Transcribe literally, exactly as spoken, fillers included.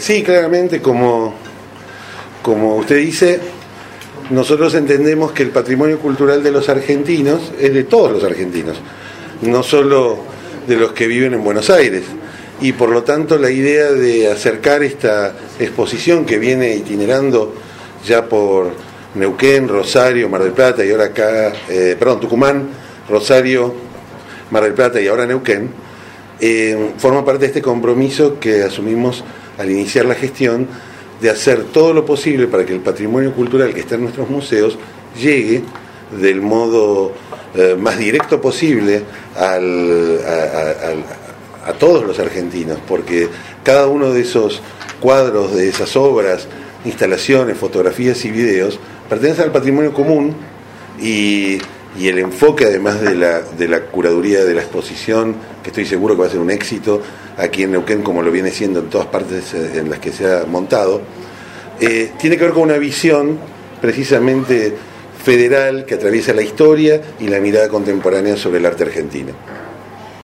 Sí, claramente, como, como usted dice, nosotros entendemos que el patrimonio cultural de los argentinos es de todos los argentinos, no solo de los que viven en Buenos Aires. Y por lo tanto la idea de acercar esta exposición que viene itinerando ya por Neuquén, Rosario, Mar del Plata y ahora acá, eh, perdón, Tucumán, Rosario, Mar del Plata y ahora Neuquén, eh, forma parte de este compromiso que asumimos al iniciar la gestión de hacer todo lo posible para que el patrimonio cultural que está en nuestros museos llegue del modo eh, más directo posible al, a, a, al a todos los argentinos, porque cada uno de esos cuadros, de esas obras, instalaciones, fotografías y videos pertenece al patrimonio común y, y el enfoque, además de la, de la curaduría de la exposición, que estoy seguro que va a ser un éxito aquí en Neuquén, como lo viene siendo en todas partes en las que se ha montado, eh, tiene que ver con una visión precisamente federal que atraviesa la historia y la mirada contemporánea sobre el arte argentino.